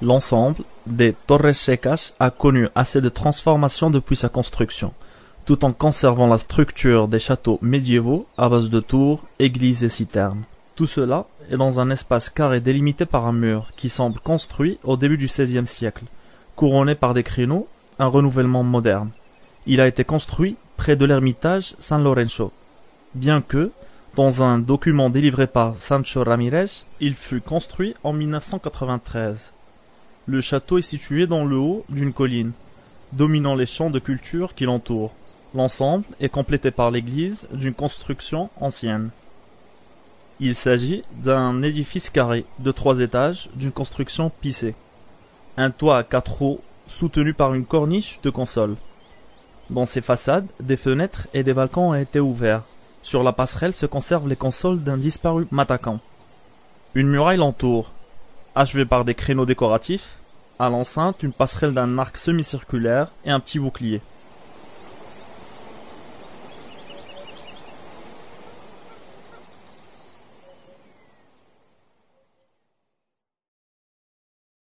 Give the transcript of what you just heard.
L'ensemble des Torres Secas a connu assez de transformations depuis sa construction, tout en conservant la structure des châteaux médiévaux à base de tours, églises et citernes. Tout cela est dans un espace carré délimité par un mur qui semble construit au début du XVIe siècle, couronné par des créneaux, un renouvellement moderne. Il a été construit près de l'ermitage San Lorenzo, bien que, dans un document délivré par Sancho Ramirez, il fut construit en 1993. Le château est situé dans le haut d'une colline, dominant les champs de culture qui l'entourent. L'ensemble est complété par l'église d'une construction ancienne. Il s'agit d'un édifice carré de 3 étages d'une construction pissée. Un toit à 4 roues soutenu par une corniche de console. Dans ses façades, des fenêtres et des balcons ont été ouverts. Sur la passerelle se conservent les consoles d'un disparu Matacan. Une muraille l'entoure, achevée par des créneaux décoratifs. À l'enceinte, une passerelle d'un arc semi-circulaire et un petit bouclier.